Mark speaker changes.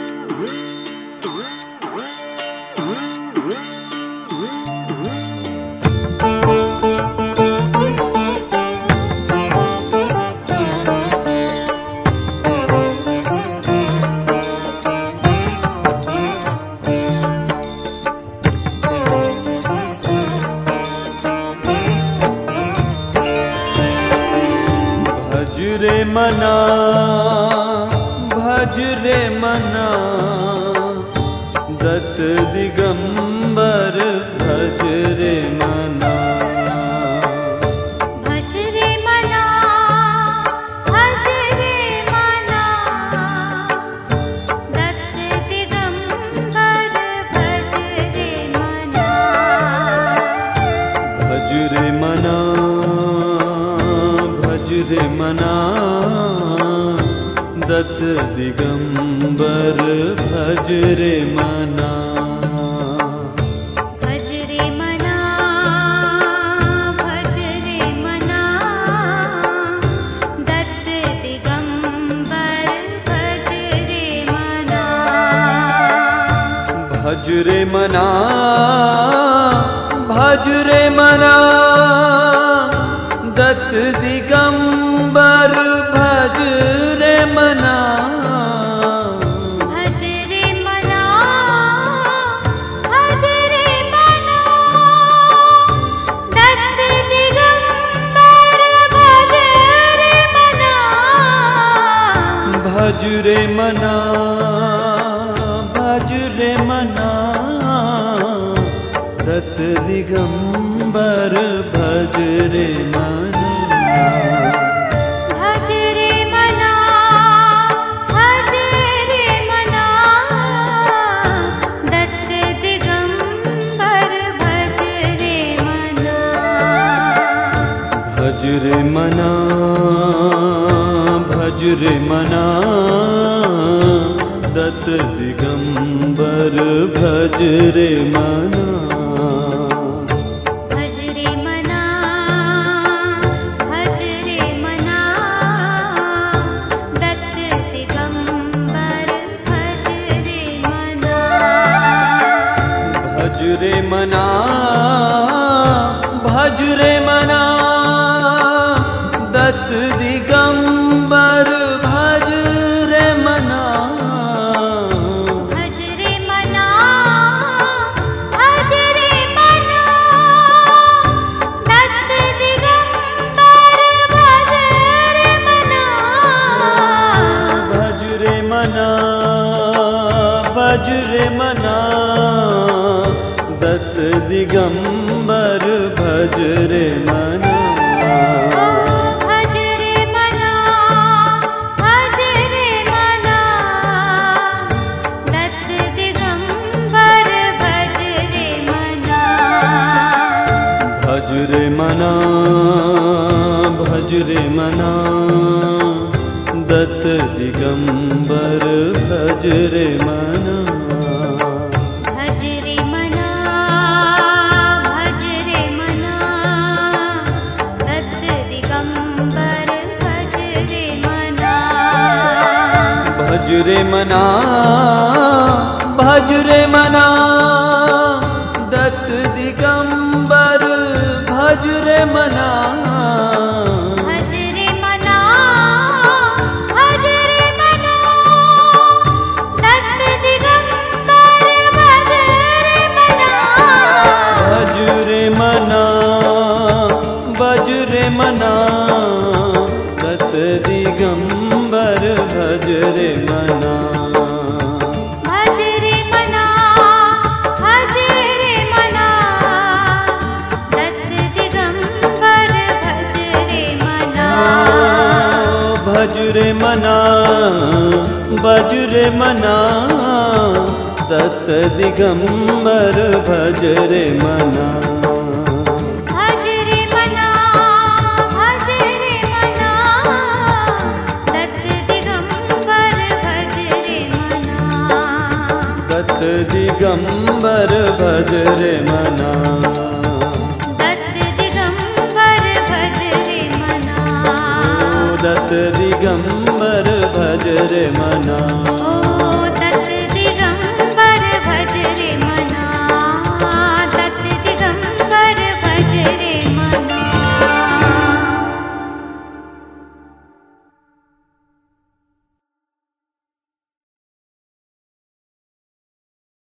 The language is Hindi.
Speaker 1: मना भज रे मना दत्त दिगंबर भज रे मना
Speaker 2: भज रे मना भज रे मना दत्त दिगंबर भज रे मना
Speaker 1: भज रे मना भज रे मना दत्त दिगंबर भज रे मना
Speaker 2: भज रे मना भज रे मना दत्त दिगंबर भज रे मना
Speaker 1: भज रे मना भज रे मना दत्त दिगंबर भज रे मना
Speaker 2: भज रे मना भज रे मना दत्त दिगंबर भज रे मना
Speaker 1: भज रे मना भज रे मना दत्त दिगंबर भज रे मना
Speaker 2: भज रे मना भज रे मना दत्त दिगंबर भज रे मना
Speaker 1: भज रे मना भज रे मना दत्त दिगंबर भज रे मना
Speaker 2: भज रे मना भज रे मना दत्त दिगंबर भज रे मना
Speaker 1: भज रे मना भज रे मना दत्त दिगंबर भज रे मना
Speaker 2: भज रे मना भज रे मना दत्त दिगंबर भज रे मना
Speaker 1: भज रे मना भज रे मना दत्त दिगंबर भज रे मना
Speaker 2: भज रे मना भज रे मना दत्त दिगंबर भज रे मना
Speaker 1: भज रे मना भज रे मना दत्त दिगंबर भज रे मना
Speaker 2: भज रे मना भज रे मना दत्त दिगंबर भज रे मना
Speaker 1: भज रे मना भज रे मना दत्त दिगंबर भज रे मना
Speaker 2: भज रे मना भज रे मना दत्त दिगंबर भज रे मना
Speaker 1: भज रे मना भज रे मना दत्त दिगंबर भज रे मना
Speaker 2: भज रे मना भज रे मना दत्त दिगंबर भज रे मना
Speaker 1: भज रे मना भज रे मना दत्त दिगंबर भज रे मना
Speaker 2: भज रे मना भज रे मना दत्त दिगंबर भज रे मना
Speaker 1: दत्त दिगंबर भज रे मना
Speaker 2: दत्त दिगंबर भज रे मना
Speaker 1: दत्त दिगंबर भज रे मना